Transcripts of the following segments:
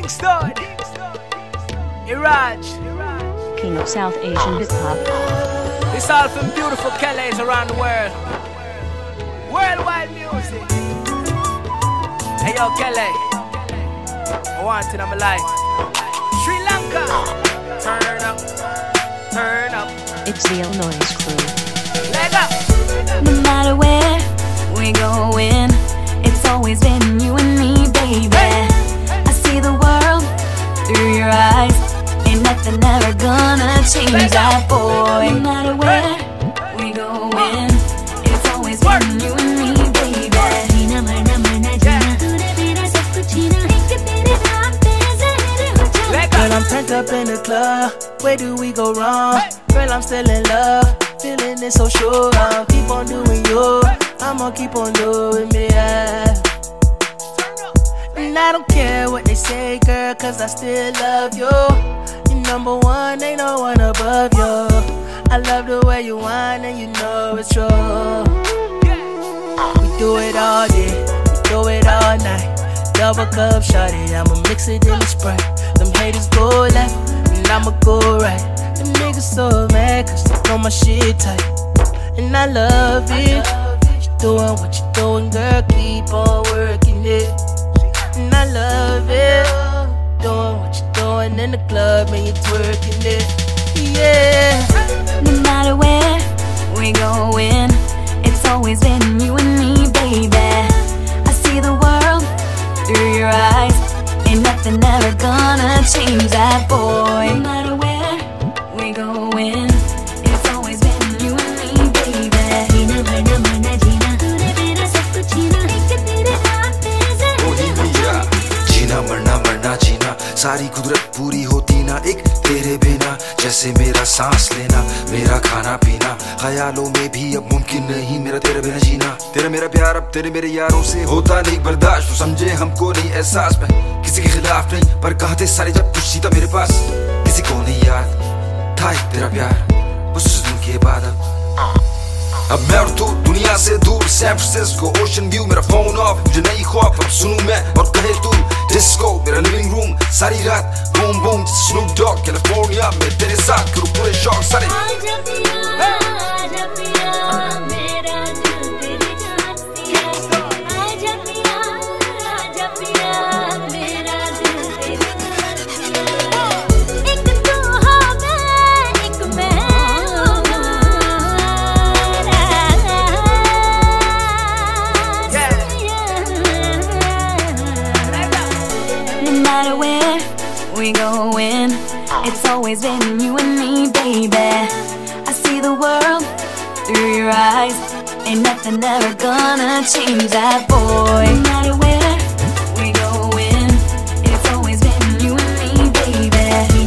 Kingston, Iraj, King of South Asian hip hop. This all from beautiful Kellys around the world. Worldwide music. Hey yo, Kelly, I want it in my life. Sri Lanka, turn up, turn up. It's the Illinois crew. Leg up. No matter where we going, it's always been you and me, baby. I see the world through your eyes. Ain't nothing ever gonna change that, boy. No matter where we going, it's always been you and me, baby. Girl, I'm turned up in the club. Where do we go wrong? Girl, I'm still in love. Feeling it so sure. I'll keep on doing you. I'ma keep on doing me, yeah. And I don't care what they say, girl, cause I still love you. You're number one, ain't no one above you. I love the way you whine and you know it's true. We do it all day, we do it all night. Double cup shawty, I'ma mix it in the Sprite. Them haters go left, and I'ma go right. Them niggas so mad, cause they know my shit tight. And I love it. You doing what you doing, girl, keep on working it. And I love it. Doing what you doing in the club, and you twerking it. Yeah. No matter where we going, it's always been you and me, baby. I see the world through your eyes. Ain't nothing ever gonna change that, boy. No matter where we going, it's always been you and me, baby. जीना मरना मरना जीना सारी कुदरत पूरी होती ना एक तेरे बिना जैसे मेरा सांस लेना मेरा खाना पीना ख्यालों में भी अब मुमकिन नहीं मेरा तेरे बिना जीना तेरा मेरा प्यार अब तेरे मेरे यारों से होता नहीं बर्दाश्त तो समझे हमको नहीं एहसास में किसी के खिलाफ नहीं पर कहाँ थे सारे जब कुछ था मेरे पास किसी को नहीं याद था एक तेरा प्यार उस दिन के बाद अब मैं और तू दुनिया से दूर सैन फ्रांसिस्को ओशन व्यू मेरा फोन ऑफ मुझे नहीं ख्वाब अब सुनूं मैं और कहे तू डिस्को मेरा लिविंग रूम सारी रात boom boom Snoop Dogg California में तेरे साथ करूं पूरे शौक सारे we going, it's always been you and me, baby. I see the world through your eyes. Ain't nothing ever gonna change that, boy. No matter where we going, it's always been you and me, baby.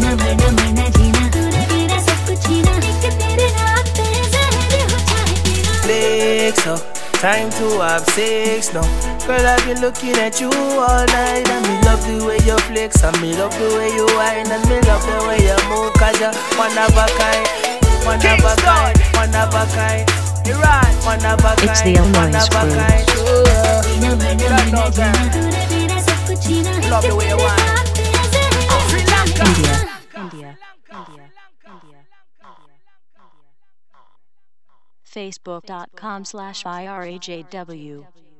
So time to have sex now. Girl, I've been looking at you all night. And me love the way you flex, and me love the way you whine, and me love the way you move. Cause you're one of a kind, one of a kind, one of a kind. Iran, one of a kind, It's the Illinois crew. Love the way you whine. India. Facebook.com/IRAJW